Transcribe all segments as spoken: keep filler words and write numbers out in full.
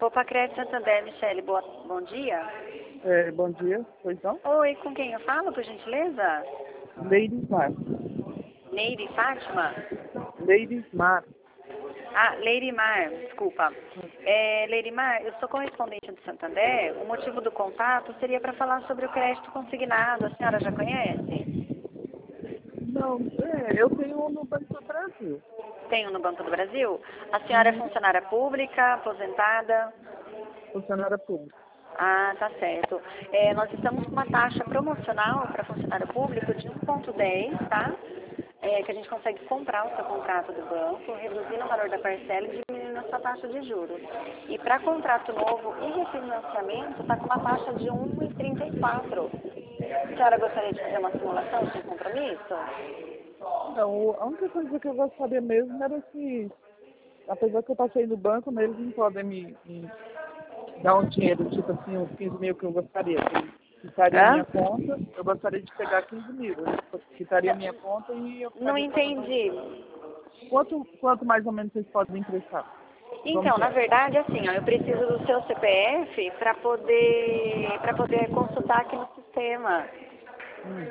Opa, Crédito Santander, Michele, boa, bom dia. É, bom dia, pois não? Oi, com quem eu falo, por gentileza? Lady Mar. Neide Fátima? Lady Mar. Ah, Lady Mar, desculpa. É, Lady Mar, eu sou correspondente do Santander. O motivo do contato seria para falar sobre o crédito consignado. A senhora já conhece? Não, é, eu tenho um no Banco do Brasil. Tem um no Banco do Brasil? A senhora é Hum, funcionária pública, aposentada? funcionária pública. Ah, tá certo. É, nós estamos com uma taxa promocional para funcionário público de um vírgula dez, tá? É, que a gente consegue comprar o seu contrato do banco, reduzindo o valor da parcela e diminuindo a sua taxa de juros. E para contrato novo e refinanciamento, está com uma taxa de um vírgula trinta e quatro. A senhora gostaria de fazer uma simulação sem compromisso? Não, a única coisa que eu gostaria mesmo era que, apesar que eu passei no banco, né, eles não podem me, me dar um dinheiro, tipo assim, uns quinze mil que eu gostaria. Que quitaria a Hã? minha conta, eu gostaria de pegar quinze mil. Eles quitaria a minha conta e eu Não ficaria pagando. entendi. Quanto, quanto mais ou menos vocês podem emprestar? Como Então, que na é? verdade, assim, ó, eu preciso do seu C P F para poder, para poder consultar aqui no sistema. Hum,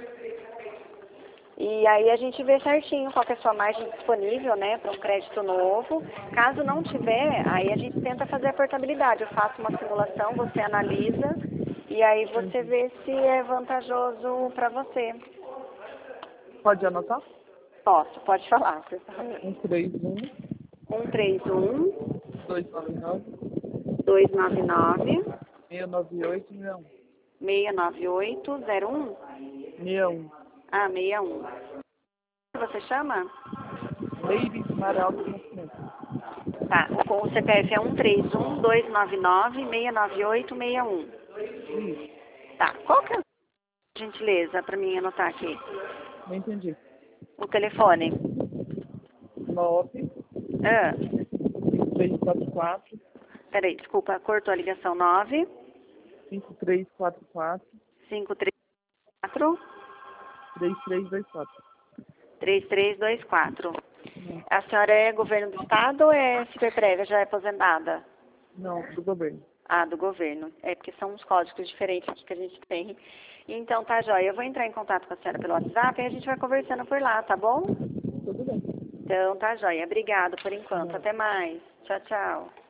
E aí a gente vê certinho qual que é a sua margem disponível, né, para um crédito novo. Caso não tiver, aí a gente tenta fazer a portabilidade. Eu faço uma simulação, você analisa e aí você entendi. vê se é vantajoso para você. Pode anotar? Posso, pode falar. por favor. Um três um um três um, dois nove nove dois nove nove, seis nove oito não seis nove oito zero um. seis um. Ah, sessenta e um. Você chama? Lady Maralto Nascimento. Tá, o o C P F é um três um, dois nove nove, seis nove oito seis um. Isso, Tá, qual que é a gentileza para mim anotar aqui? não entendi. O telefone. nove Ah, cinco três quatro quatro peraí, desculpa, cortou a ligação. nove cinco três quatro quatro cinco três quatro três três dois quatro. três três dois quatro. A senhora é governo do estado ou é superprévia, já é aposentada? Não, do governo. Ah, do governo. É porque são uns códigos diferentes aqui que a gente tem. Então tá, joia. Eu vou entrar em contato com a senhora pelo WhatsApp e a gente vai conversando por lá, tá bom? Tudo bem. Então tá, joia. Obrigado por enquanto. Não. Até mais. Tchau, tchau.